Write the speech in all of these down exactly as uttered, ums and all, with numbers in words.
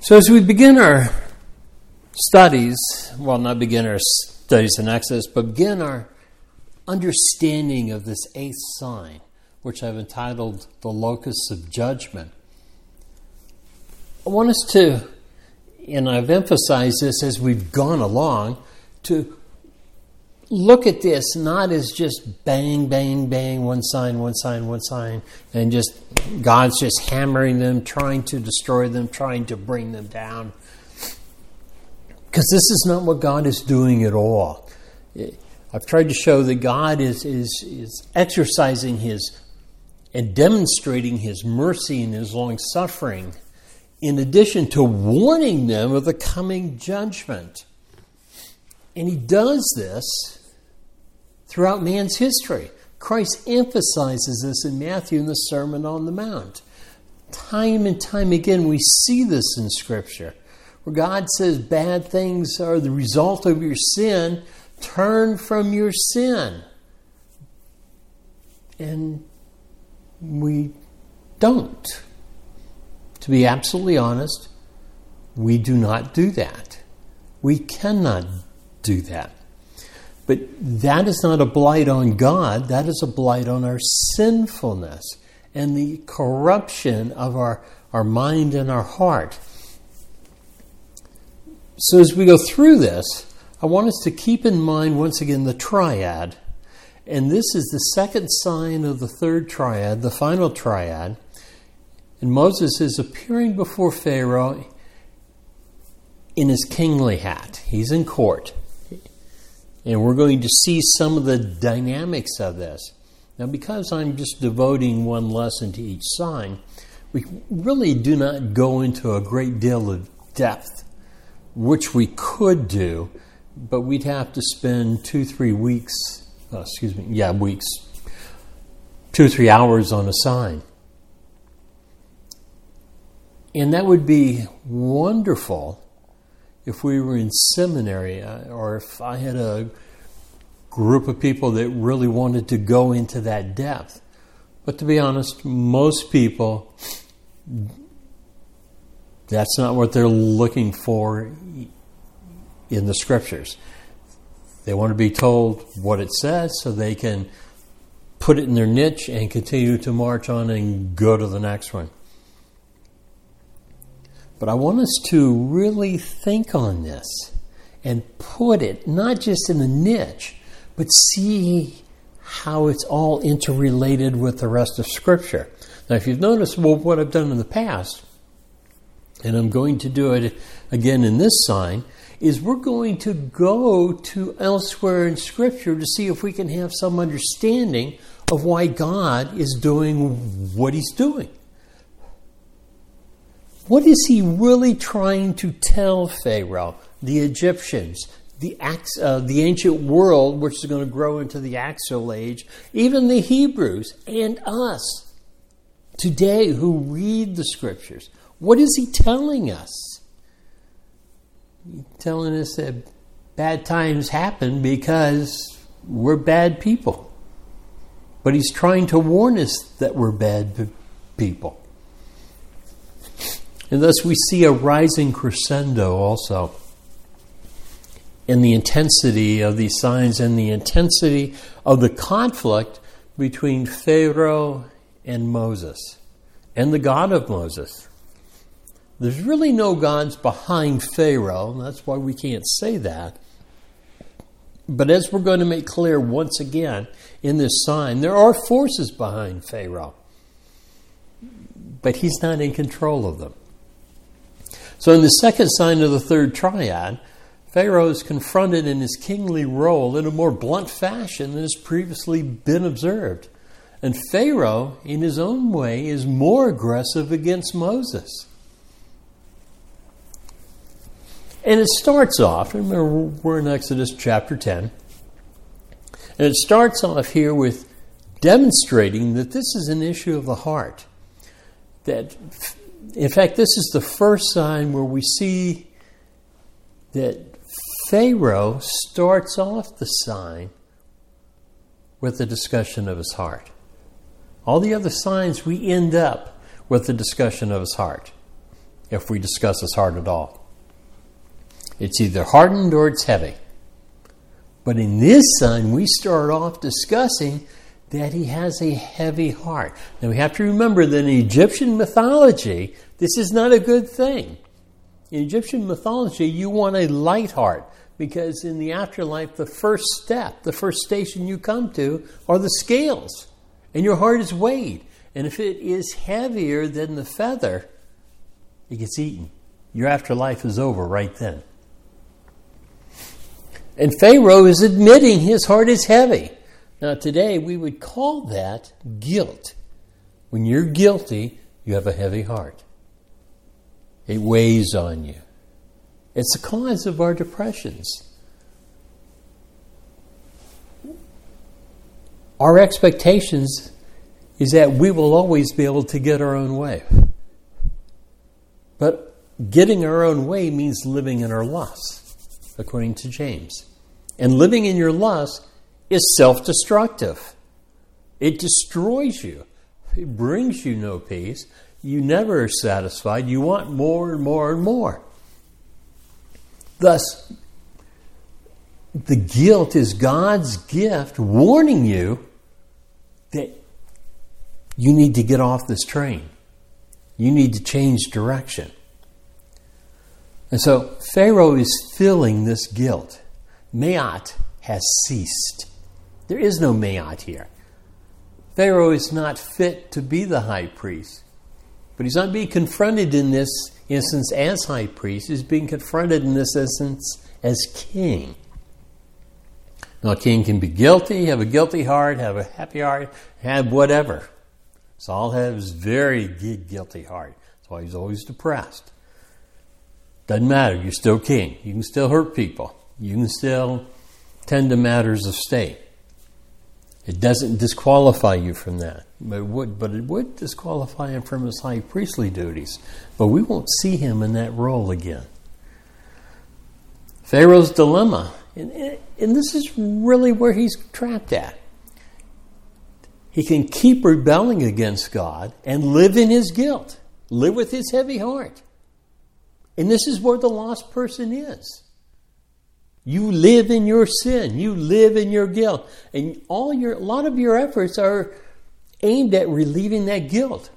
So as we begin our studies, well, not begin our studies in Exodus, but begin our understanding of this eighth sign, which I've entitled The Locus of Judgment, I want us to, and I've emphasized this as we've gone along, to look at this not as just bang, bang, bang, one sign, one sign, one sign, and just God's just hammering them, trying to destroy them, trying to bring them down. Because this is not what God is doing at all. I've tried to show that God is, is, is exercising His and demonstrating His mercy and His long-suffering in addition to warning them of the coming judgment. And He does this throughout man's history. Christ emphasizes this in Matthew in the Sermon on the Mount. Time and time again we see this in Scripture, where God says bad things are the result of your sin. Turn from your sin. And we don't. To be absolutely honest, we do not do that. We cannot do that. But that is not a blight on God. That is a blight on our sinfulness and the corruption of our, our mind and our heart. So as we go through this, I want us to keep in mind once again the triad. And this is the second sign of the third triad, the final triad. And Moses is appearing before Pharaoh in his kingly hat. He's in court. And we're going to see some of the dynamics of this. Now, because I'm just devoting one lesson to each sign, we really do not go into a great deal of depth, which we could do, but we'd have to spend two, three weeks, oh, excuse me, yeah, weeks, two or three hours on a sign. And that would be wonderful if we were in seminary, or if I had a group of people that really wanted to go into that depth. But to be honest, most people, that's not what they're looking for in the Scriptures. They want to be told what it says so they can put it in their niche and continue to march on and go to the next one. But I want us to really think on this and put it not just in a niche, but see how it's all interrelated with the rest of Scripture. Now, if you've noticed, well, what I've done in the past, and I'm going to do it again in this sign, is we're going to go to elsewhere in Scripture to see if we can have some understanding of why God is doing what He's doing. What is He really trying to tell Pharaoh, the Egyptians, the uh, the ancient world, which is going to grow into the Axial Age, even the Hebrews and us today who read the Scriptures? What is He telling us? He's telling us that bad times happen because we're bad people. But He's trying to warn us that we're bad people. And thus we see a rising crescendo also in the intensity of these signs and the intensity of the conflict between Pharaoh and Moses and the God of Moses. There's really no gods behind Pharaoh, and that's why we can't say that. But as we're going to make clear once again in this sign, there are forces behind Pharaoh, but he's not in control of them. So in the second sign of the third triad, Pharaoh is confronted in his kingly role in a more blunt fashion than has previously been observed. And Pharaoh, in his own way, is more aggressive against Moses. And it starts off, remember we're in Exodus chapter ten, and it starts off here with demonstrating that this is an issue of the heart. That, in fact, this is the first sign where we see that Pharaoh starts off the sign with a discussion of his heart. All the other signs, we end up with a discussion of his heart. if we discuss his heart at all. It's either hardened or it's heavy. But in this son, we start off discussing that he has a heavy heart. Now we have to remember that in Egyptian mythology, this is not a good thing. In Egyptian mythology, you want a light heart, because in the afterlife, the first step, the first station you come to are the scales, and your heart is weighed. And if it is heavier than the feather, it gets eaten. Your afterlife is over right then. And Pharaoh is admitting his heart is heavy. Now today we would call that guilt. When you're guilty, you have a heavy heart. It weighs on you. It's the cause of our depressions. Our expectations is that we will always be able to get our own way. But getting our own way means living in our lust, according to James. And living in your lust is self-destructive. It destroys you. It brings you no peace. You never are satisfied. You want more and more and more. Thus, the guilt is God's gift warning you that you need to get off this train. You need to change direction. And so Pharaoh is feeling this guilt. Ma'at has ceased. There is no Ma'at here. Pharaoh is not fit to be the high priest. But he's not being confronted in this instance as high priest. He's being confronted in this instance as king. Now, a king can be guilty, have a guilty heart, have a happy heart, have whatever. Saul has a very guilty heart. That's why he's always depressed. Doesn't matter. You're still king. You can still hurt people. You can still tend to matters of state. It doesn't disqualify you from that. But it would, but it would disqualify him from his high priestly duties. But we won't see him in that role again. Pharaoh's dilemma. And, and this is really where he's trapped at. He can keep rebelling against God and live in his guilt. Live with his heavy heart. And this is where the lost person is. You live in your sin. You live in your guilt. And all your, a lot of your efforts are aimed at relieving that guilt.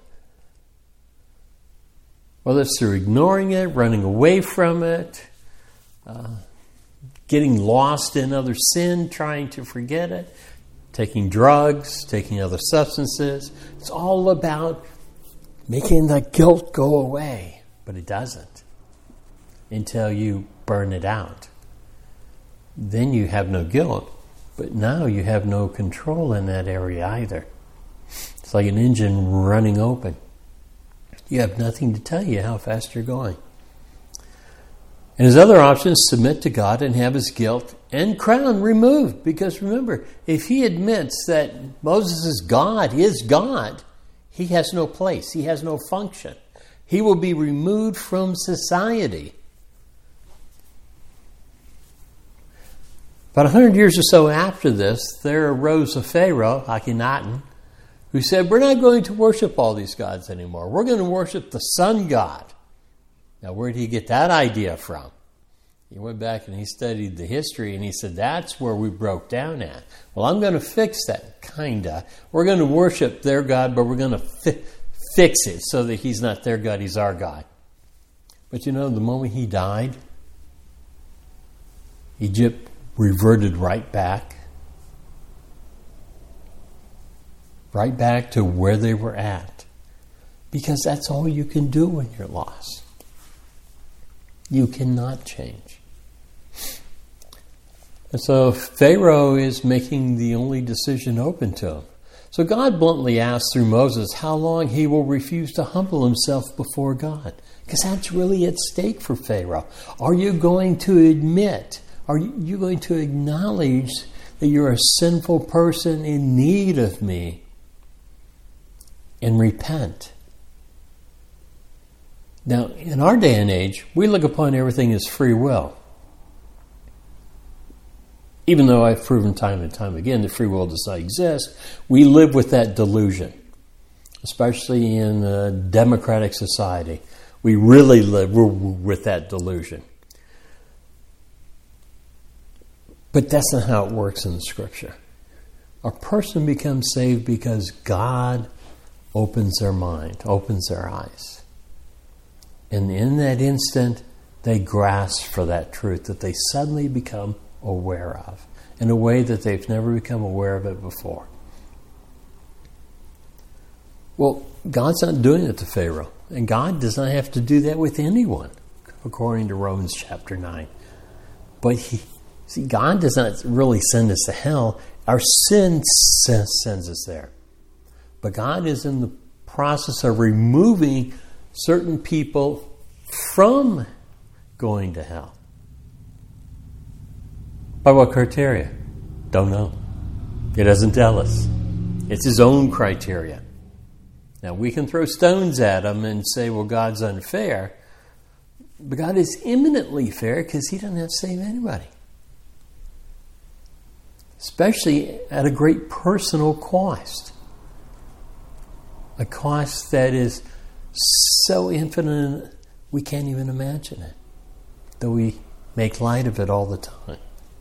Whether it's through ignoring it, running away from it, uh, getting lost in other sin, trying to forget it, taking drugs, taking other substances. It's all about making the guilt go away. But it doesn't until you burn it out. Then you have no guilt, but now you have no control in that area either. It's like an engine running open. You have nothing to tell you how fast you're going. And his other option is submit to God and have his guilt and crown removed. Because remember, if he admits that Moses' God is God, he has no place. He has no function. He will be removed from society. About a hundred years or so after this, there arose a Pharaoh, Akhenaten, who said, we're not going to worship all these gods anymore. We're going to worship the sun god. Now, where did he get that idea from? He went back and he studied the history and he said, that's where we broke down at. Well, I'm going to fix that, kinda. We're going to worship their God, but we're going to fi- fix it so that he's not their God, he's our God. But you know, the moment he died, Egypt reverted right back. Right back to where they were at. Because that's all you can do when you're lost. You cannot change. And so Pharaoh is making the only decision open to him. So God bluntly asks through Moses how long he will refuse to humble himself before God. Because that's really at stake for Pharaoh. Are you going to admit, are you going to acknowledge that you're a sinful person in need of me and repent? Now, in our day and age, we look upon everything as free will. Even though I've proven time and time again that free will does not exist, we live with that delusion, especially in a democratic society We really live with that delusion. But that's not how it works in the Scripture. A person becomes saved because God opens their mind, opens their eyes. And in that instant, they grasp for that truth that they suddenly become aware of in a way that they've never become aware of it before. Well, God's not doing it to Pharaoh, and God does not have to do that with anyone, according to Romans chapter nine. But he, see, God does not really send us to hell. Our sin sends us there. But God is in the process of removing certain people from going to hell. By what criteria? Don't know. He doesn't tell us. It's his own criteria. Now, we can throw stones at him and say, well, God's unfair. But God is eminently fair because he doesn't have to save anybody. Especially at a great personal cost. A cost that is so infinite we can't even imagine it. Though we make light of it all the time.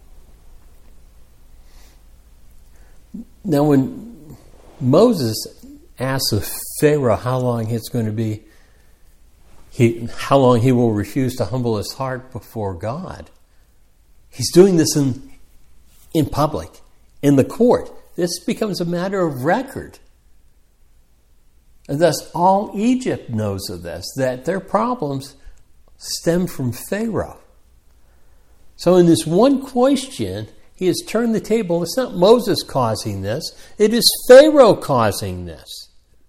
Now, when Moses asks of Pharaoh how long it's going to be, he, how long he will refuse to humble his heart before God, he's doing this in, in public, in the court. This becomes a matter of record. And thus, all Egypt knows of this, that their problems stem from Pharaoh. So in this one question, he has turned the table. It's not Moses causing this. It is Pharaoh causing this.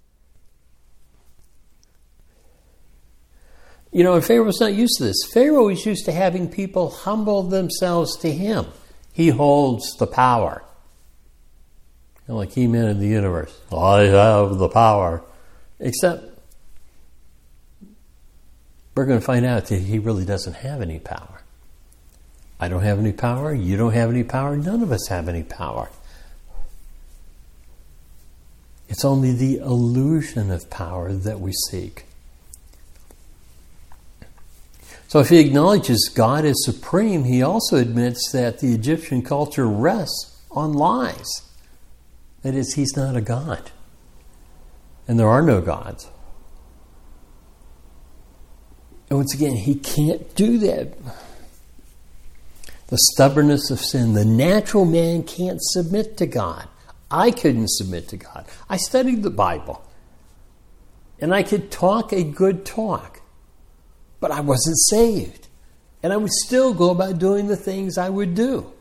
You know, and Pharaoh's not used to this. Pharaoh is used to having people humble themselves to him. He holds the power. You know, like He-Man in the universe. I have the power. Except, we're going to find out that he really doesn't have any power. I don't have any power. You don't have any power. None of us have any power. It's only the illusion of power that we seek. So if he acknowledges God is supreme, he also admits that the Egyptian culture rests on lies. That is, he's not a god. And there are no gods. And once again, he can't do that. The stubbornness of sin. The natural man can't submit to God. I couldn't submit to God. I studied the Bible. And I could talk a good talk. But I wasn't saved. And I would still go about doing the things I would do.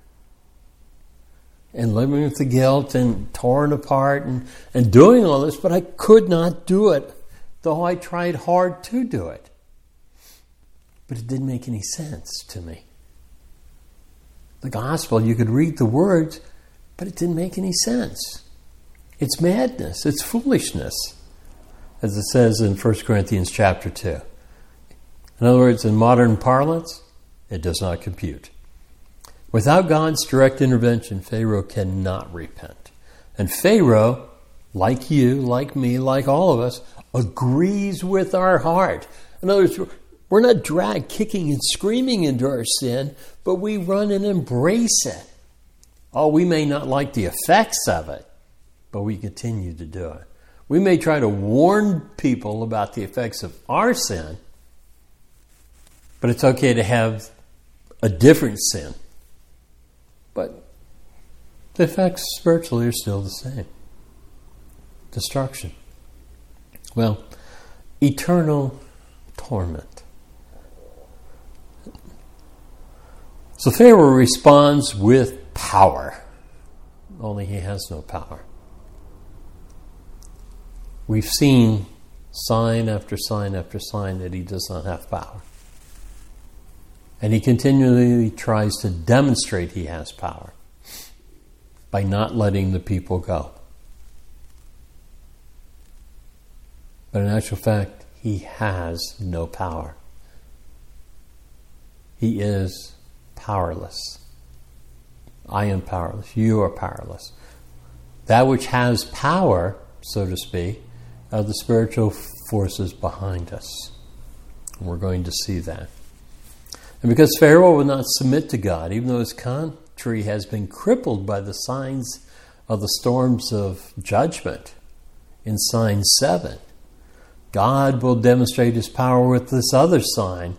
And living with the guilt and torn apart and, and doing all this, but I could not do it, though I tried hard to do it. But it didn't make any sense to me. The gospel, you could read the words, but it didn't make any sense. It's madness. It's foolishness, as it says in First Corinthians chapter two. In other words, in modern parlance, it does not compute. Without God's direct intervention, Pharaoh cannot repent. And Pharaoh, like you, like me, like all of us, agrees with our heart. In other words, we're not dragged kicking and screaming into our sin, but we run and embrace it. Oh, we may not like the effects of it, but we continue to do it. We may try to warn people about the effects of our sin, but it's okay to have a different sin. But the effects spiritually are still the same. Destruction. Well, eternal torment. So Pharaoh responds with power. Only he has no power. We've seen sign after sign after sign that he does not have power. And he continually tries to demonstrate he has power by not letting the people go. But in actual fact, he has no power. He is powerless. I am powerless. You are powerless. That which has power, so to speak, are the spiritual forces behind us. And we're going to see that. And because Pharaoh would not submit to God, even though his country has been crippled by the signs of the storms of judgment in sign seven, God will demonstrate his power with this other sign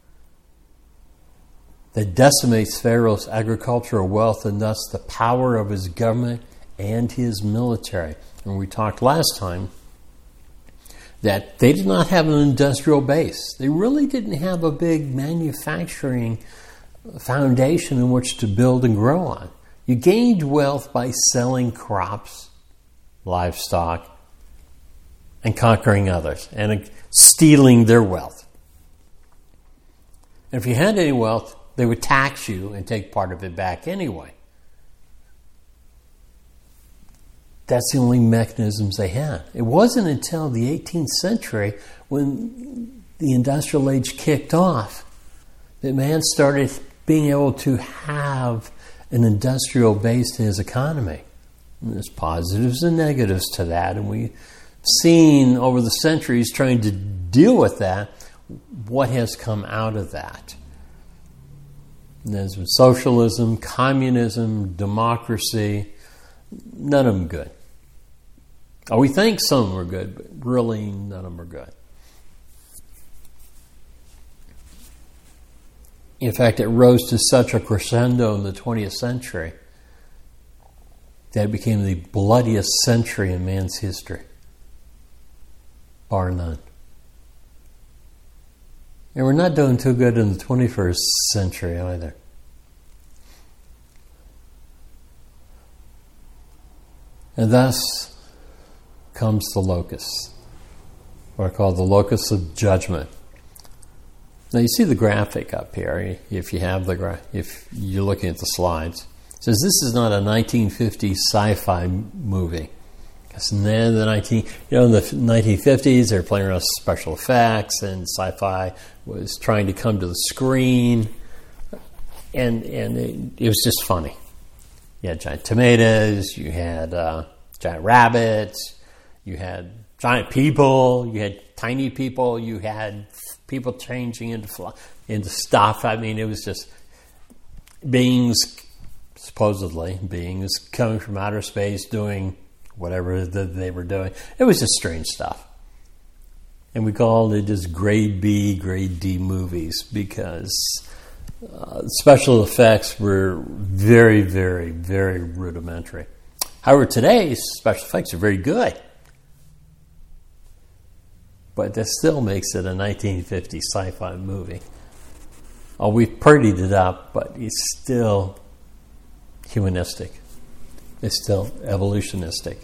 that decimates Pharaoh's agricultural wealth and thus the power of his government and his military. And we talked last time that they did not have an industrial base. They really didn't have a big manufacturing foundation in which to build and grow on. You gained wealth by selling crops, livestock, and conquering others, and stealing their wealth. And if you had any wealth, they would tax you and take part of it back anyway. That's the only mechanisms they had. It wasn't until the eighteenth century, when the industrial age kicked off, that man started being able to have an industrial base to his economy. And there's positives and negatives to that, and we've seen over the centuries trying to deal with that, what has come out of that. And there's been socialism, communism, democracy, none of them good. Oh, we think some of them are good, but really none of them are good. In fact, it rose to such a crescendo in the twentieth century that it became the bloodiest century in man's history, bar none. And we're not doing too good in the twenty-first century either. And thus comes the locusts, what are called the locusts of judgment. Now you see the graphic up here, if you have the gra- if you're looking at the slides. It says this is not a nineteen fifties sci-fi movie. Because in the nineteen, you know, in the nineteen fifties, they were playing around with special effects, and sci-fi was trying to come to the screen, and and it, it was just funny. You had giant tomatoes, you had uh, giant rabbits, you had giant people, you had tiny people, you had people changing into fly, into stuff. I mean, it was just beings, supposedly beings coming from outer space doing whatever that they were doing. It was just strange stuff. And we called it just grade B, grade D movies because uh, special effects were very, very, very rudimentary. However, today's special effects are very good. But that still makes it a nineteen fifties sci-fi movie. Oh, we've prettied it up, but it's still humanistic. It's still evolutionistic.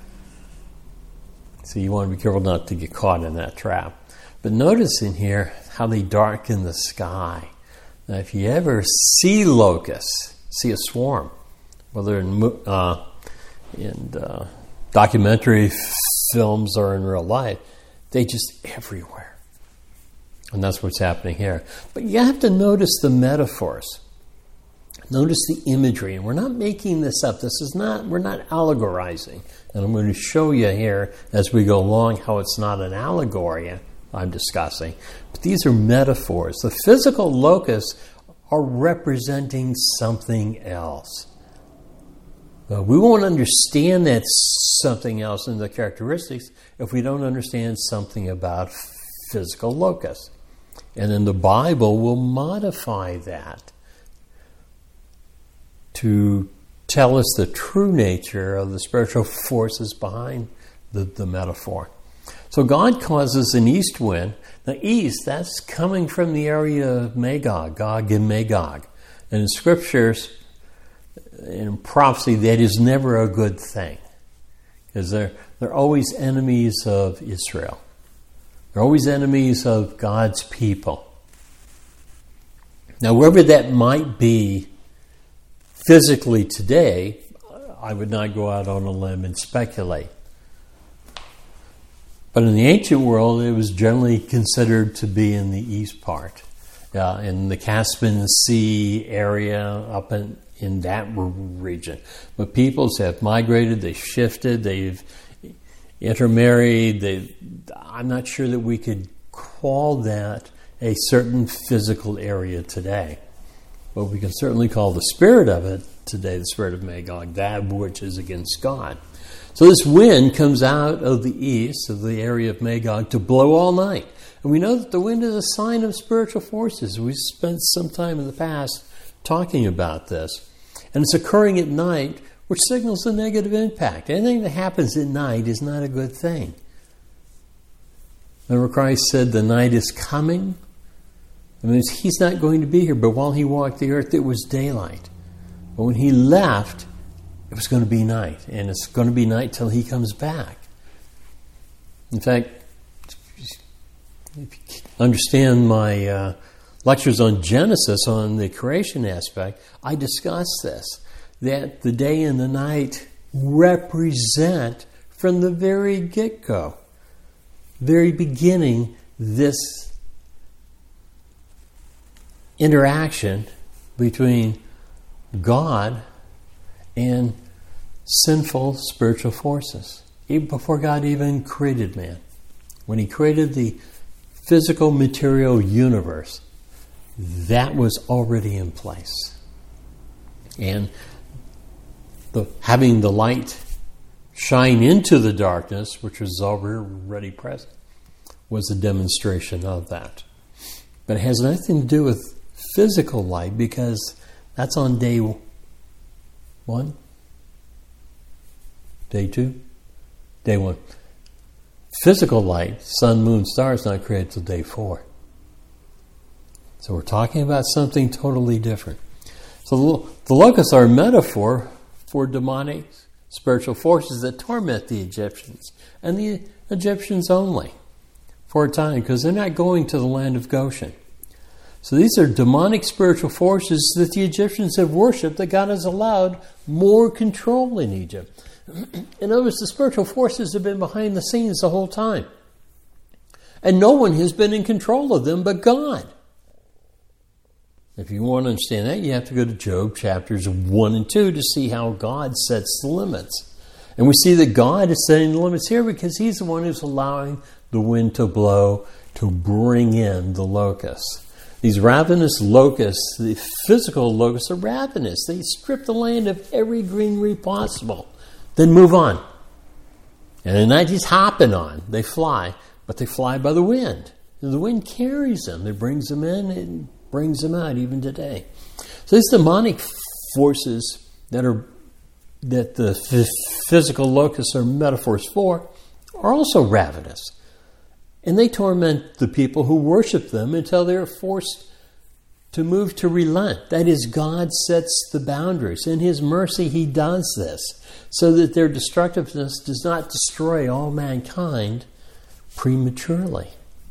So you want to be careful not to get caught in that trap. But notice in here how they darken the sky. Now, if you ever see locusts, see a swarm, whether in, uh, in uh, documentary films or in real life, they just everywhere. And that's what's happening here. But you have to notice the metaphors. Notice the imagery. And we're not making this up. This is not, we're not allegorizing. And I'm going to show you here as we go along how it's not an allegory I'm discussing. But these are metaphors. The physical locusts are representing something else. Uh, we won't understand that something else in the characteristics if we don't understand something about physical locusts. And then the Bible will modify that to tell us the true nature of the spiritual forces behind the, the metaphor. So God causes an east wind. Now east, that's coming from the area of Magog, Gog and Magog. And in scriptures, in prophecy, that is never a good thing. Because they're, they're always enemies of Israel. They're always enemies of God's people. Now, wherever that might be physically today, I would not go out on a limb and speculate. But in the ancient world, it was generally considered to be in the east part. Uh, in the Caspian Sea area, up in, in that region. But peoples have migrated, they've shifted, they've intermarried. They've, I'm not sure that we could call that a certain physical area today. But we can certainly call the spirit of it today the spirit of Magog, that which is against God. So this wind comes out of the east, of the area of Magog, to blow all night. And we know that the wind is a sign of spiritual forces. We spent some time in the past talking about this. And it's occurring at night, which signals a negative impact. Anything that happens at night is not a good thing. Remember Christ said the night is coming? I mean, he's not going to be here, but while he walked the earth, it was daylight. But when he left, it was going to be night. And it's going to be night till he comes back. In fact, if you understand my uh, lectures on Genesis, on the creation aspect, I discuss this, that the day and the night represent, from the very get-go, very beginning, this interaction between God and sinful spiritual forces. Even before God even created man. When he created the physical material universe, that was already in place. And the, having the light shine into the darkness, which was already present, was a demonstration of that. But it has nothing to do with physical light, because that's on day one. Day two? Day one. Physical light, sun, moon, stars, not created till day four. So we're talking about something totally different. So the, the locusts are a metaphor for demonic spiritual forces that torment the Egyptians, and the Egyptians only, for a time, because they're not going to the land of Goshen. So these are demonic spiritual forces that the Egyptians have worshipped, that God has allowed more control in Egypt. In other words, the spiritual forces have been behind the scenes the whole time. And no one has been in control of them but God. If you want to understand that, you have to go to Job chapters one and two to see how God sets the limits. And we see that God is setting the limits here because he's the one who's allowing the wind to blow to bring in the locusts. These ravenous locusts, the physical locusts, are ravenous. They strip the land of every greenery possible, then move on. And at night he's hopping on. They fly, but they fly by the wind. And the wind carries them. It brings them in and brings them out even today. So these demonic forces that are that the physical locusts are metaphors for are also ravenous. And they torment the people who worship them until they're forced to move to relent. That is, God sets the boundaries. In his mercy, he does this so that their destructiveness does not destroy all mankind prematurely.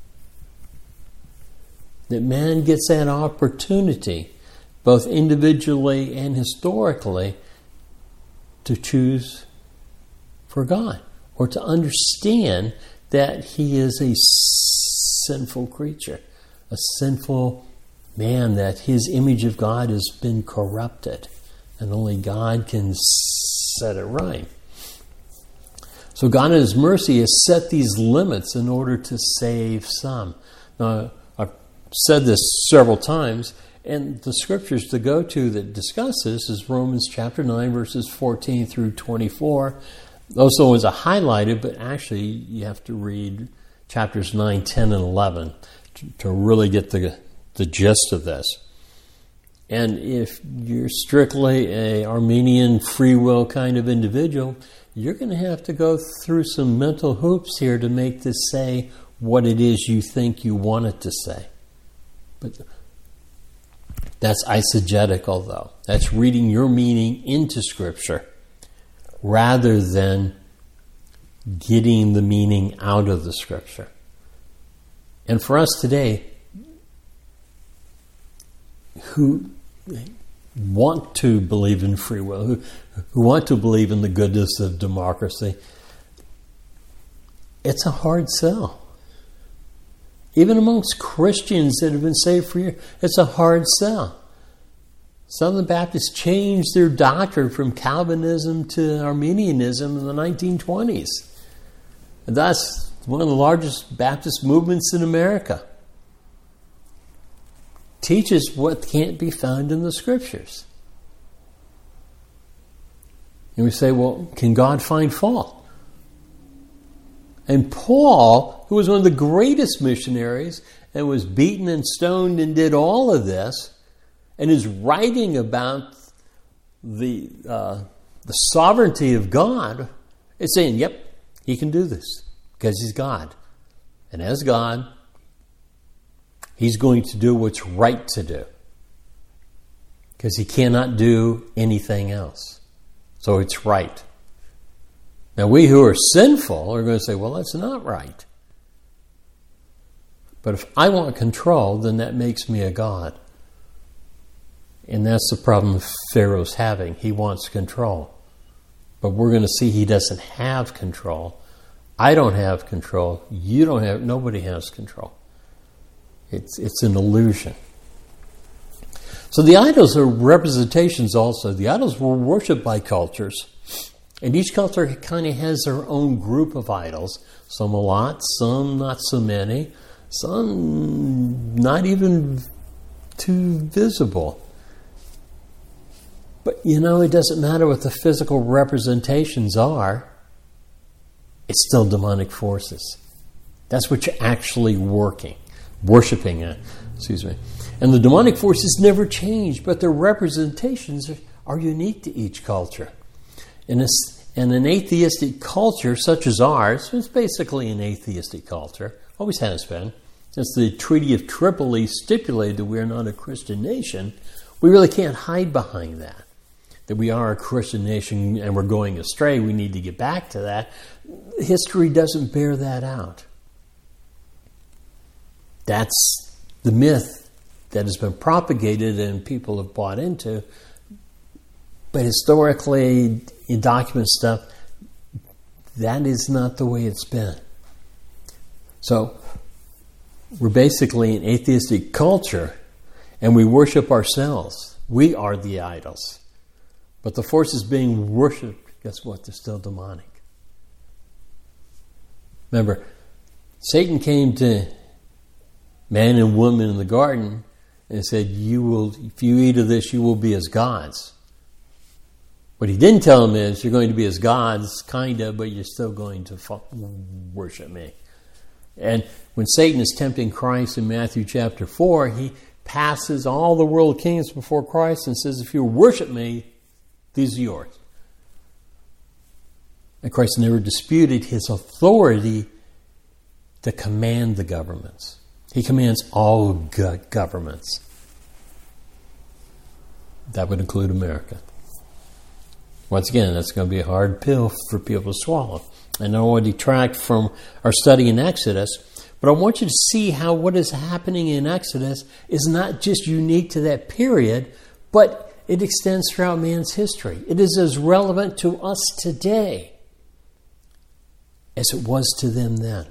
That man gets that opportunity, both individually and historically, to choose for God, or to understand that he is a sinful creature, a sinful man, that his image of God has been corrupted, and only God can set it right. So God in his mercy has set these limits in order to save some. Now, I've said this several times, and the scriptures to go to that discuss this is Romans chapter nine, verses fourteen through twenty-four. Those ones are highlighted, but actually you have to read chapters nine, ten, and eleven to, to really get the, the gist of this. And if you're strictly a Arminian free will kind of individual, you're going to have to go through some mental hoops here to make this say what it is you think you want it to say. But that's eisegetical, though. That's reading your meaning into Scripture rather than getting the meaning out of the Scripture. And for us today, who want to believe in free will, who, who want to believe in the goodness of democracy, it's a hard sell. Even amongst Christians that have been saved for years, it's a hard sell. Southern Baptists changed their doctrine from Calvinism to Arminianism in the nineteen twenties. And thus, one of the largest Baptist movements in America, teaches what can't be found in the Scriptures. And we say, well, can God find fault? And Paul, who was one of the greatest missionaries and was beaten and stoned and did all of this, and is writing about the uh, the sovereignty of God, is saying, yep, he can do this because he's God. And as God, he's going to do what's right to do because he cannot do anything else. So it's right. Now we who are sinful are going to say, well, that's not right. But if I want control, then that makes me a god. And that's the problem Pharaoh's having. He wants control. But we're going to see he doesn't have control. I don't have control. You don't have, nobody has control. It's, it's an illusion. So the idols are representations also. The idols were worshipped by cultures. And each culture kind of has their own group of idols. Some a lot, some not so many. Some not even too visible. But, you know, it doesn't matter what the physical representations are. It's still demonic forces. That's what you're actually working, worshiping it. Excuse me. And the demonic forces never change, but their representations are, are unique to each culture. In, a, in an atheistic culture such as ours, it's basically an atheistic culture, always has been. Since the Treaty of Tripoli stipulated that we are not a Christian nation, we really can't hide behind that. That we are a Christian nation and we're going astray, we need to get back to that. History doesn't bear that out. That's the myth that has been propagated and people have bought into. But historically, in document stuff, that is not the way it's been. So, we're basically an atheistic culture and we worship ourselves. We are the idols. But the forces being worshipped, guess what? They're still demonic. Remember, Satan came to man and woman in the garden and said, "You will, if you eat of this, you will be as gods." What he didn't tell them is, you're going to be as gods, kind of, but you're still going to worship me. And when Satan is tempting Christ in Matthew chapter four, he passes all the world kings before Christ and says, if you worship me, these are yours. And Christ never disputed his authority to command the governments. He commands all governments. That would include America. Once again, that's going to be a hard pill for people to swallow. I don't want to detract from our study in Exodus, but I want you to see how what is happening in Exodus is not just unique to that period, but it extends throughout man's history. It is as relevant to us today as it was to them then.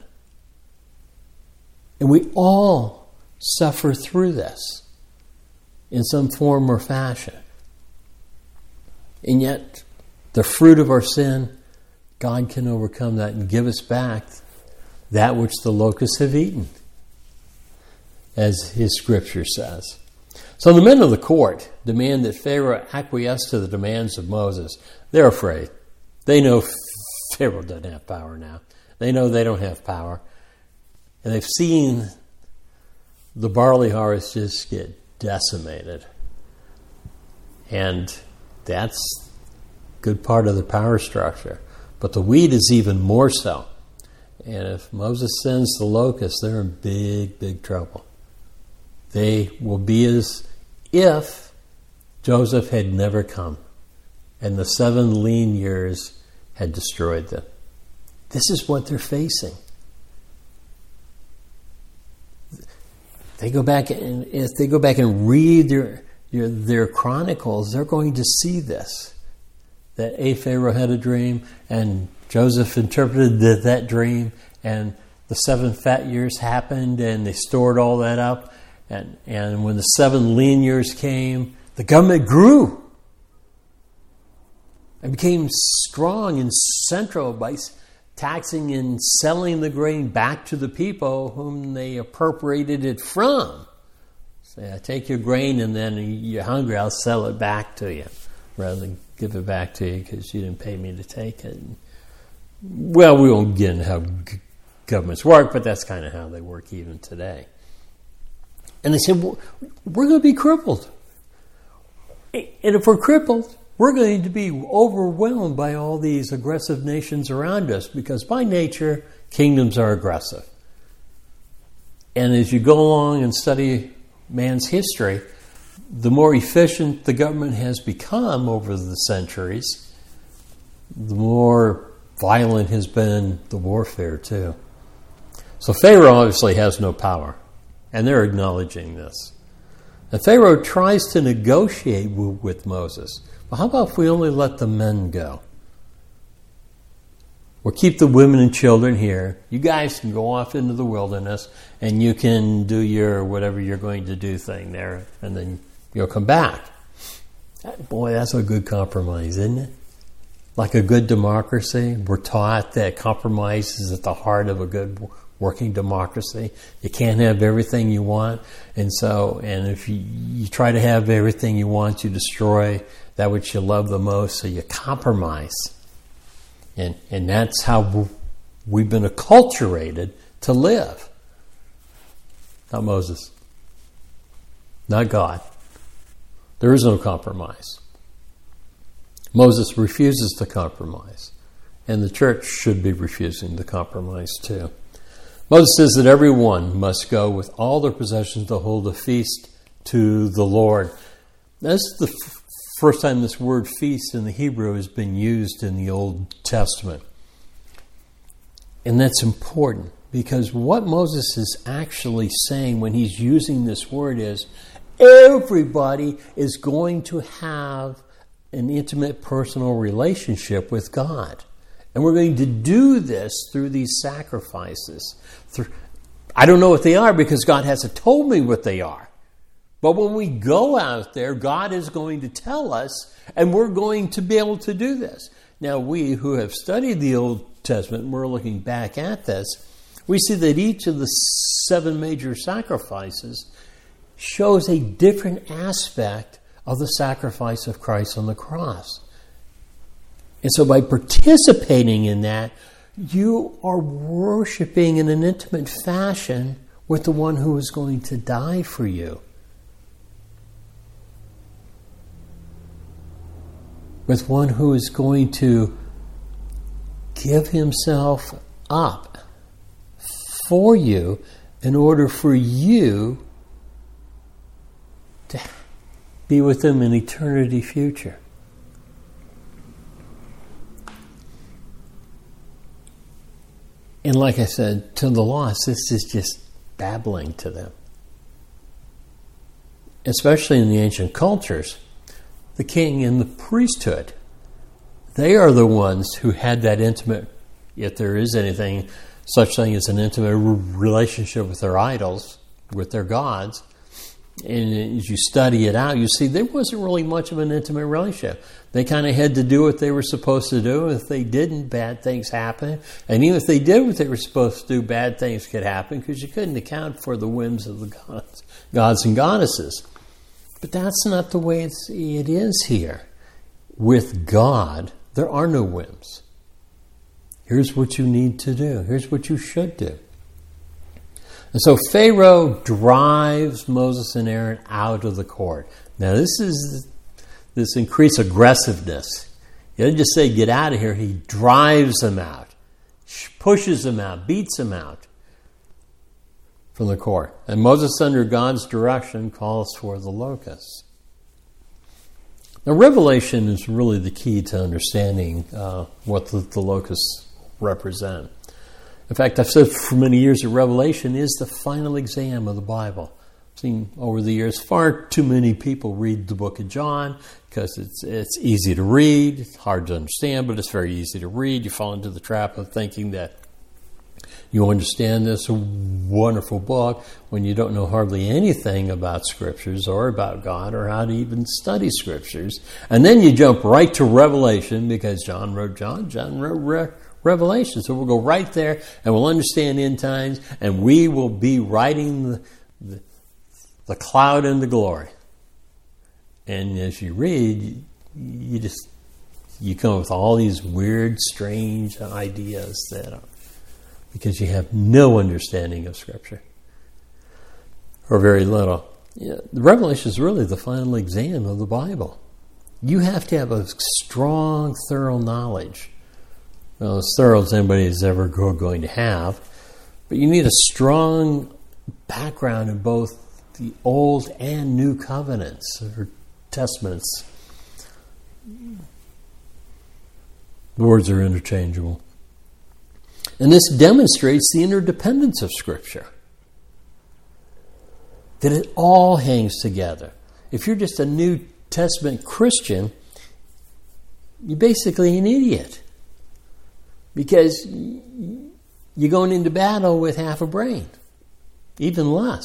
And we all suffer through this in some form or fashion. And yet, the fruit of our sin, God can overcome that and give us back that which the locusts have eaten, as his scripture says. So the men of the court demand that Pharaoh acquiesce to the demands of Moses. They're afraid. They know Pharaoh doesn't have power now. They know they don't have power. And they've seen the barley harvest just get decimated. And that's a good part of the power structure. But the wheat is even more so. And if Moses sends the locusts, they're in big, big trouble. They will be as if Joseph had never come and the seven lean years had destroyed them. This is what they're facing. They go back and if they go back and read their their, their chronicles, they're going to see this. That a Pharaoh had a dream and Joseph interpreted the, that dream, and the seven fat years happened and they stored all that up. And, and when the seven lean years came, the government grew and became strong and central by taxing and selling the grain back to the people whom they appropriated it from. Say, I take your grain and then you're hungry, I'll sell it back to you, rather than give it back to you because you didn't pay me to take it. Well, we won't get into how g- governments work, but that's kind of how they work even today. And they said, well, we're going to be crippled. And if we're crippled, we're going to be overwhelmed by all these aggressive nations around us, because by nature, kingdoms are aggressive. And as you go along and study man's history, the more efficient the government has become over the centuries, the more violent has been the warfare too. So Pharaoh obviously has no power, and they're acknowledging this. And Pharaoh tries to negotiate with Moses. Well, how about if we only let the men go? We'll keep the women and children here. You guys can go off into the wilderness, and you can do your whatever you're going to do thing there, and then you'll come back. Boy, that's a good compromise, isn't it? Like a good democracy, we're taught that compromise is at the heart of a good working democracy. You can't have everything you want, and so, and if you, you try to have everything you want, you destroy that which you love the most, so you compromise. And and that's how we've been acculturated to live. Not Moses. Not God. There is no compromise. Moses refuses to compromise. And the church should be refusing to compromise too. Moses says that everyone must go with all their possessions to hold a feast to the Lord. That's the f- first time this word feast in the Hebrew has been used in the Old Testament. And that's important, because what Moses is actually saying when he's using this word is everybody is going to have an intimate personal relationship with God. And we're going to do this through these sacrifices. I don't know what they are because God hasn't told me what they are. But when we go out there, God is going to tell us, and we're going to be able to do this. Now, we who have studied the Old Testament, and we're looking back at this, we see that each of the seven major sacrifices shows a different aspect of the sacrifice of Christ on the cross. And so by participating in that, you are worshiping in an intimate fashion with the one who is going to die for you. With one who is going to give himself up for you in order for you to be with him in eternity future. And like I said, to the lost, this is just babbling to them. Especially in the ancient cultures, the king and the priesthood, they are the ones who had that intimate, if there is anything, such thing as an intimate relationship with their idols, with their gods. And as you study it out, you see there wasn't really much of an intimate relationship. They kind of had to do what they were supposed to do. If they didn't, bad things happened. And even if they did what they were supposed to do, bad things could happen because you couldn't account for the whims of the gods, gods and goddesses. But that's not the way it's, it is here. With God, there are no whims. Here's what you need to do. Here's what you should do. And so Pharaoh drives Moses and Aaron out of the court. Now this is this increased aggressiveness. He doesn't just say, get out of here. He drives them out, pushes them out, beats them out from the court. And Moses, under God's direction, calls for the locusts. Now, Revelation is really the key to understanding uh, what the, the locusts represent. In fact, I've said for many years that Revelation is the final exam of the Bible. I've seen over the years far too many people read the book of John because it's it's easy to read, it's hard to understand, but it's very easy to read. You fall into the trap of thinking that you understand this wonderful book when you don't know hardly anything about Scriptures or about God or how to even study Scriptures. And then you jump right to Revelation because John wrote John, John wrote Re- Revelation. So we'll go right there and we'll understand end times, and we will be riding the, the, the cloud into glory. And as you read, you, you just you come up with all these weird, strange ideas that are, because you have no understanding of Scripture, or very little. Yeah, the Revelation is really the final exam of the Bible. You have to have a strong, thorough knowledge. Well, as thorough as anybody is ever going to have, but you need a strong background in both the Old and New Covenants or Testaments. The words are interchangeable. And this demonstrates the interdependence of Scripture. That it all hangs together. If you're just a New Testament Christian, you're basically an idiot. Because you're going into battle with half a brain, even less.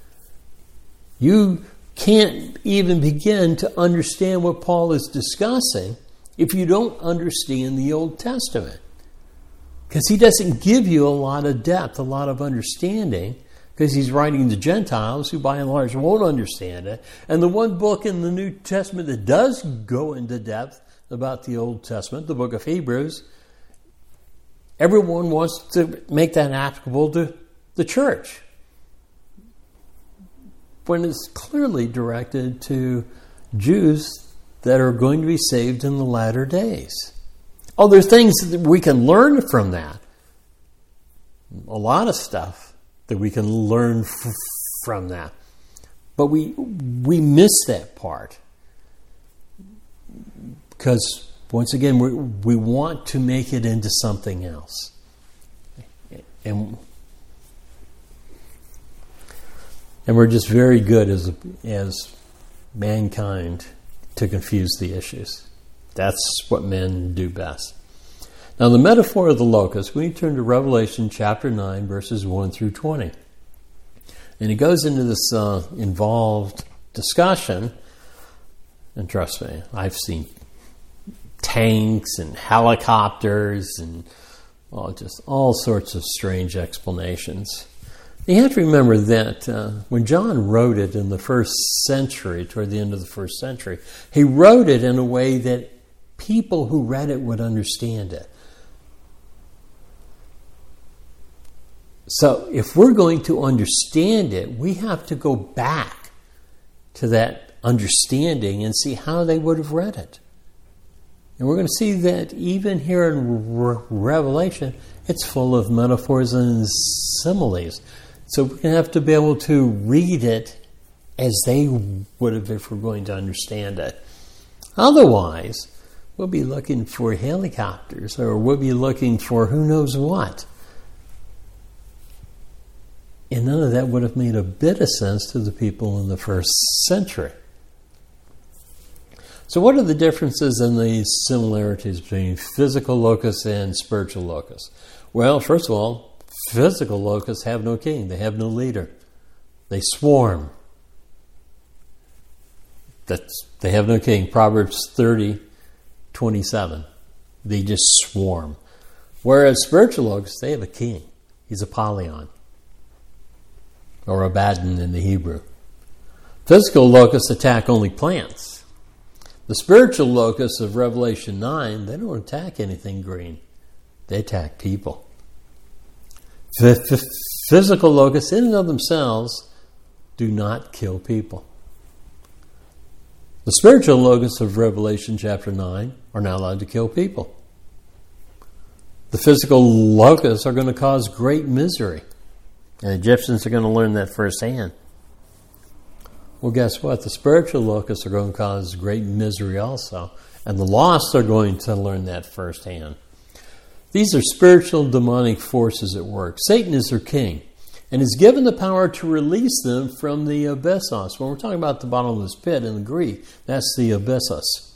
You can't even begin to understand what Paul is discussing if you don't understand the Old Testament. Because he doesn't give you a lot of depth, a lot of understanding, because he's writing to Gentiles who by and large won't understand it. And the one book in the New Testament that does go into depth about the Old Testament, the book of Hebrews, everyone wants to make that applicable to the church, when it's clearly directed to Jews that are going to be saved in the latter days. Oh, there are things that we can learn from that. A lot of stuff that we can learn f- from that. But we we miss that part. Because, once again, we we want to make it into something else. And, and we're just very good as as mankind to confuse the issues. That's what men do best. Now, the metaphor of the locust, we turn to Revelation chapter nine, verses one through twenty. And it goes into this uh, involved discussion. And trust me, I've seen tanks and helicopters and oh, just all sorts of strange explanations. You have to remember that uh, when John wrote it in the first century, toward the end of the first century, he wrote it in a way that people who read it would understand it. So if we're going to understand it, we have to go back to that understanding and see how they would have read it. And we're going to see that even here in Re- Revelation, it's full of metaphors and similes. So we're going to have to be able to read it as they would have if we're going to understand it. Otherwise, we'll be looking for helicopters, or we'll be looking for who knows what. And none of that would have made a bit of sense to the people in the first century. So what are the differences and the similarities between physical locusts and spiritual locusts? Well, first of all, physical locusts have no king. They have no leader. They swarm. That's, they have no king. Proverbs thirty twenty-seven. They just swarm. Whereas spiritual locusts, they have a king. He's Apollyon, or Abaddon in the Hebrew. Physical locusts attack only plants. The spiritual locusts of Revelation nine, they don't attack anything green. They attack people. Physical locusts in and of themselves do not kill people. The spiritual locusts of Revelation chapter nine are not allowed to kill people. The physical locusts are going to cause great misery. And Egyptians are going to learn that firsthand. Well, guess what? The spiritual locusts are going to cause great misery also. And the lost are going to learn that firsthand. These are spiritual demonic forces at work. Satan is their king and is given the power to release them from the abyssos. When we're talking about the bottomless pit in the Greek, that's the abyssos.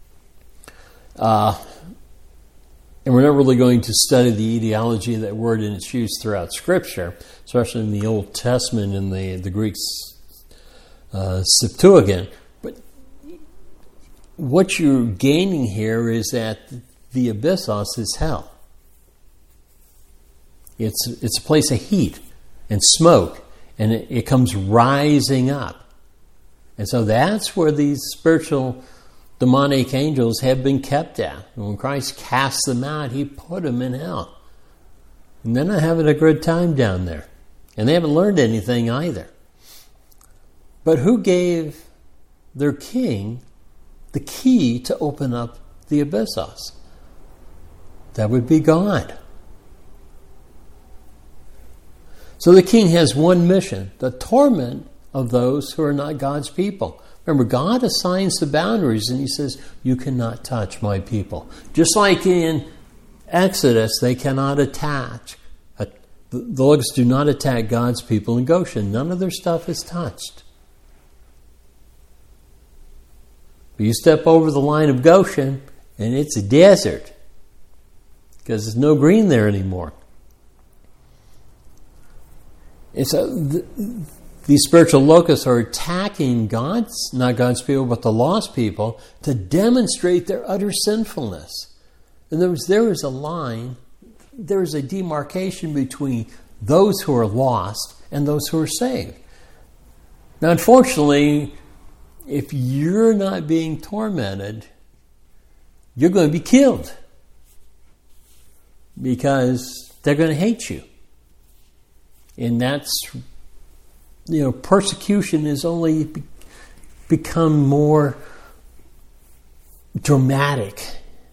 Uh, and we're not really going to study the etiology of that word in its use throughout Scripture, especially in the Old Testament in the, the Greek uh, Septuagint. But what you're gaining here is that the abyssos is hell. It's, it's a place of heat and smoke, and it, it comes rising up. And so that's where these spiritual demonic angels have been kept at. And when Christ cast them out, he put them in hell. And they're not having a good time down there. And they haven't learned anything either. But who gave their king the key to open up the abyssos? That would be God. So the king has one mission, the torment of those who are not God's people. Remember, God assigns the boundaries and he says, you cannot touch my people. Just like in Exodus, they cannot attach. The locusts do not attack God's people in Goshen. None of their stuff is touched. But you step over the line of Goshen and it's a desert because there's no green there anymore. And so th- these spiritual locusts are attacking God's, not God's people, but the lost people to demonstrate their utter sinfulness. In other words, there is a line, there is a demarcation between those who are lost and those who are saved. Now, unfortunately, if you're not being tormented, you're going to be killed because they're going to hate you. And that's, you know, persecution has only be- become more dramatic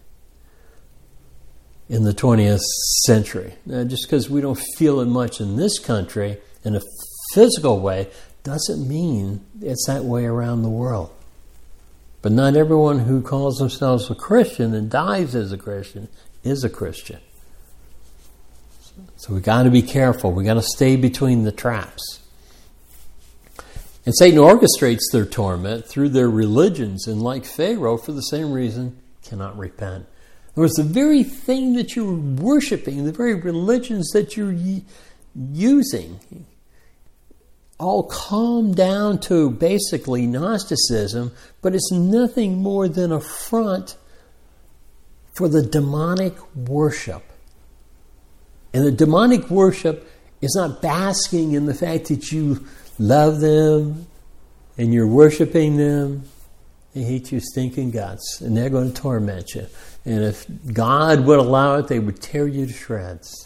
in the twentieth century. Now, just because we don't feel it much in this country in a physical way doesn't mean it's that way around the world. But not everyone who calls themselves a Christian and dies as a Christian is a Christian. So we got to be careful. We got to stay between the traps. And Satan orchestrates their torment through their religions, and like Pharaoh, for the same reason, cannot repent. In other words, the very thing that you're worshiping, the very religions that you're y- using, all calm down to basically Gnosticism, but it's nothing more than a front for the demonic worship. And the demonic worship is not basking in the fact that you love them and you're worshiping them. They hate you stinking guts, and they're going to torment you. And if God would allow it, they would tear you to shreds.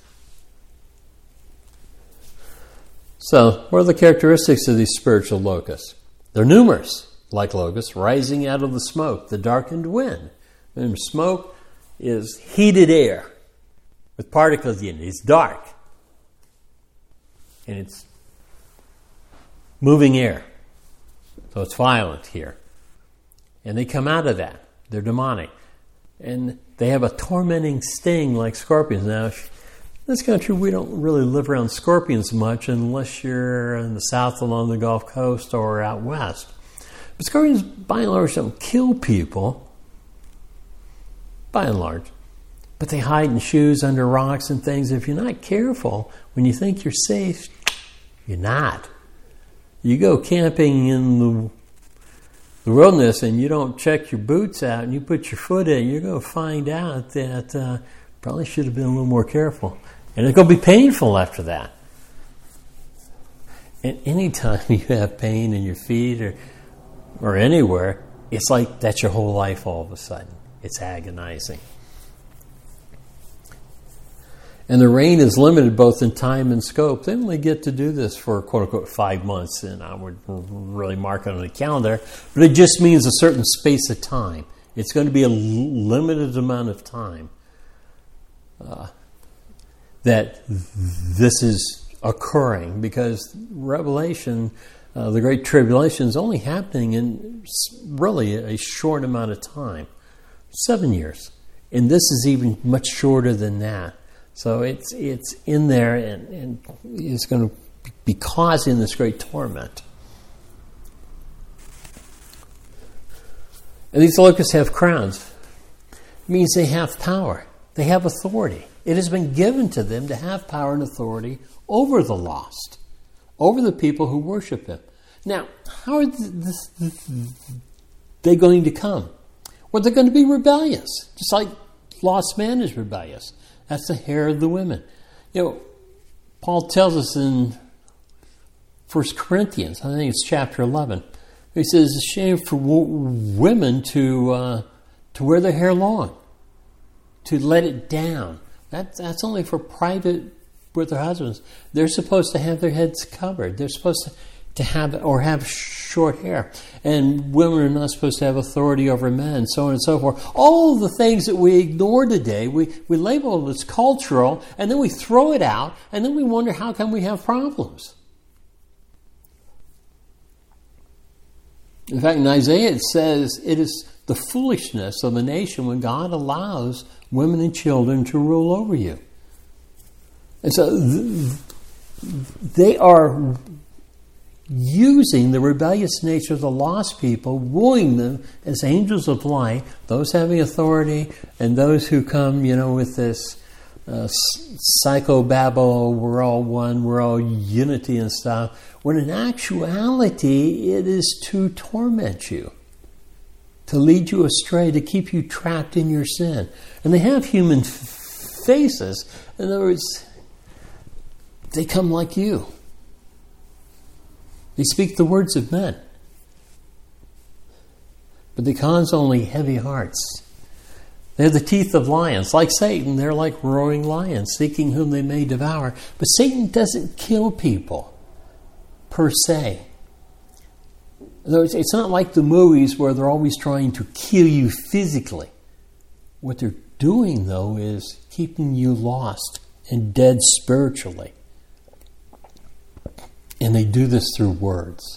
So, what are the characteristics of these spiritual locusts? They're numerous, like locusts, rising out of the smoke, the darkened wind. Remember, smoke is heated air with particles in it. It's dark. And it's moving air. So it's violent here. And they come out of that. They're demonic. And they have a tormenting sting like scorpions. Now, in this country, we don't really live around scorpions much unless you're in the south along the Gulf Coast or out west. But scorpions, by and large, don't kill people. By and large. But they hide in shoes, under rocks and things. If you're not careful, when you think you're safe, you're not. You go camping in the, the wilderness and you don't check your boots out and you put your foot in, you're going to find out that uh, probably should have been a little more careful. And it's going to be painful after that. And anytime you have pain in your feet or, or anywhere, it's like that's your whole life all of a sudden. It's agonizing. And the rain is limited both in time and scope. They only get to do this for, quote-unquote, five months, and I would really mark it on the calendar. But it just means a certain space of time. It's going to be a limited amount of time uh, that this is occurring, because Revelation, uh, the Great Tribulation, is only happening in really a short amount of time. Seven years. And this is even much shorter than that. So it's it's in there, and, and it's going to be causing this great torment. And these locusts have crowns. It means they have power. They have authority. It has been given to them to have power and authority over the lost, over the people who worship Him. Now, how are this, they going to come? Well, they're going to be rebellious, just like lost man is rebellious. That's the hair of the women. You know, Paul tells us in First Corinthians, I think it's chapter eleven, he says it's a shame for w- women to uh, to wear their hair long, to let it down. That, that's only for private with their husbands. They're supposed to have their heads covered. They're supposed to, to have or have short hair. And women are not supposed to have authority over men, so on and so forth. All of the things that we ignore today, we, we label it as cultural, and then we throw it out, and then we wonder how come we have problems. In fact, in Isaiah it says it is the foolishness of a nation when God allows women and children to rule over you. And so th- they are using the rebellious nature of the lost people, wooing them as angels of light, those having authority, and those who come, you know, with this uh, psychobabble, we're all one, we're all unity and stuff, when in actuality it is to torment you, to lead you astray, to keep you trapped in your sin. And they have human f- faces. In other words, they come like you. They speak the words of men. But they cause only heavy hearts. They have the teeth of lions. Like Satan, they're like roaring lions, seeking whom they may devour. But Satan doesn't kill people, per se. In other words, it's not like the movies where they're always trying to kill you physically. What they're doing, though, is keeping you lost and dead spiritually. And they do this through words.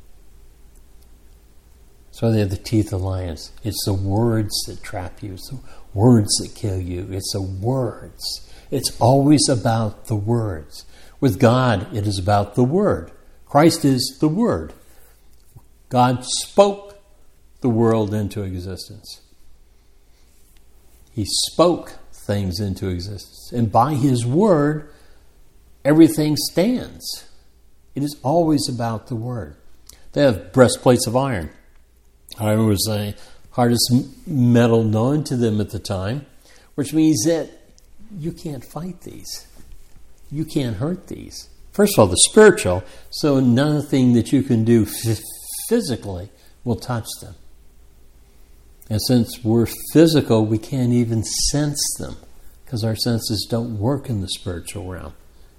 So they have the teeth of lions. It's the words that trap you. It's the words that kill you. It's the words. It's always about the words. With God, it is about the Word. Christ is the Word. God spoke the world into existence. He spoke things into existence. And by His Word, everything stands. It is always about the Word. They have breastplates of iron. Iron was the hardest metal known to them at the time, which means that you can't fight these. You can't hurt these. First of all, the spiritual, so nothing that you can do f- physically will touch them. And since we're physical, we can't even sense them because our senses don't work in the spiritual realm.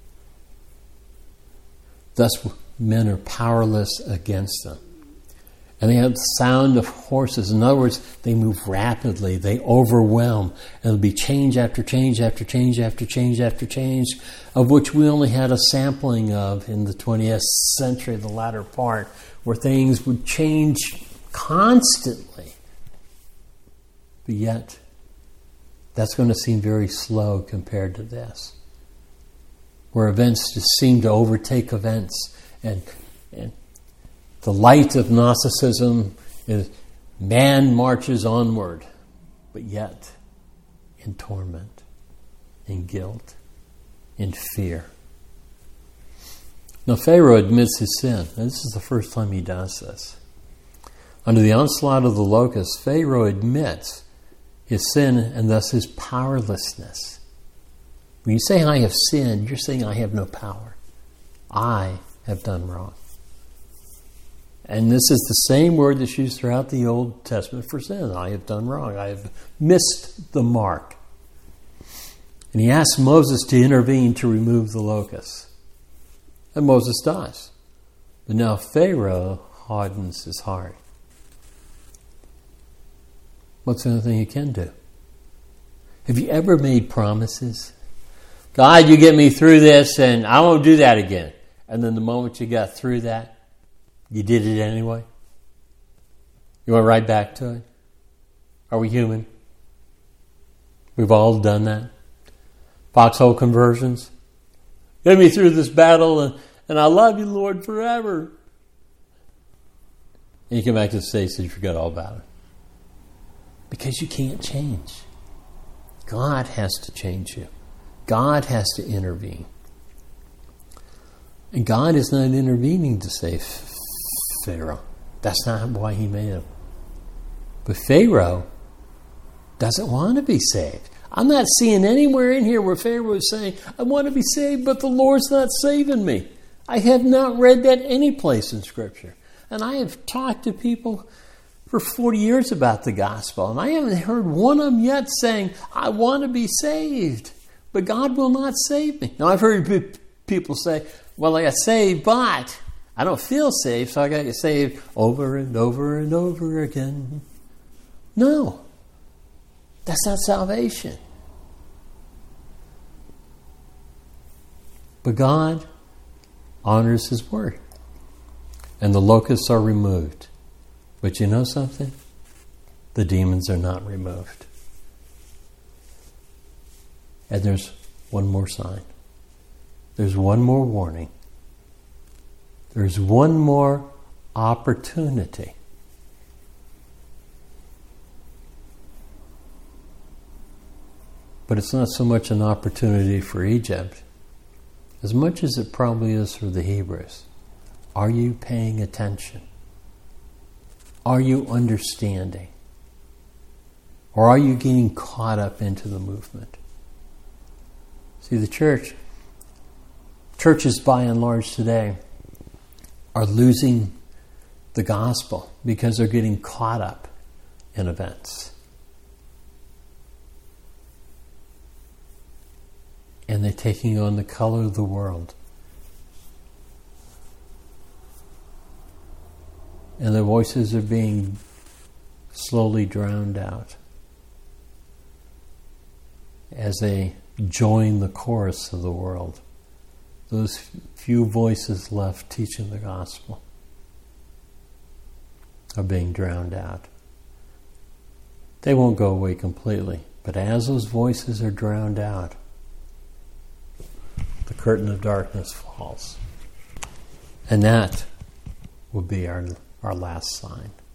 Thus, men are powerless against them. And they have the sound of horses. In other words, they move rapidly. They overwhelm. And it'll be change after change after change after change after change, of which we only had a sampling of in the twentieth century, the latter part, where things would change constantly. But yet, that's going to seem very slow compared to this, where events just seem to overtake events. And, and the light of Gnosticism is man marches onward, but yet in torment, in guilt, in fear. Now Pharaoh admits his sin. And this is the first time he does this. Under the onslaught of the locusts, Pharaoh admits his sin and thus his powerlessness. When you say I have sinned, you're saying I have no power. I have done wrong. And this is the same word that's used throughout the Old Testament for sin. I have done wrong. I have missed the mark. And he asks Moses to intervene to remove the locusts. And Moses does. But now Pharaoh hardens his heart. What's the only thing he can do? Have you ever made promises? God, you get me through this and I won't do that again. And then the moment you got through that, you did it anyway? You went right back to it? Are we human? We've all done that. Foxhole conversions. Get me through this battle and, and I love you, Lord, forever. And you come back to the stage and you forget all about it. Because you can't change. God has to change you. God has to intervene. And God is not intervening to save Pharaoh. That's not why he made him. But Pharaoh doesn't want to be saved. I'm not seeing anywhere in here where Pharaoh is saying, I want to be saved, but the Lord's not saving me. I have not read that any place in Scripture. And I have talked to people for forty years about the gospel, and I haven't heard one of them yet saying, I want to be saved, but God will not save me. Now, I've heard people say, well, I got saved, but I don't feel saved, so I got to get saved over and over and over again. No. That's not salvation. But God honors His word. And the locusts are removed. But you know something? The demons are not removed. And there's one more sign. There's one more warning. There's one more opportunity. But it's not so much an opportunity for Egypt as much as it probably is for the Hebrews. Are you paying attention? Are you understanding? Or are you getting caught up into the movement? See, the church, churches by and large today are losing the gospel because they're getting caught up in events. And they're taking on the color of the world. And their voices are being slowly drowned out as they join the chorus of the world. Those few voices left teaching the gospel are being drowned out. They won't go away completely, but as those voices are drowned out, the curtain of darkness falls. And that will be our, our last sign.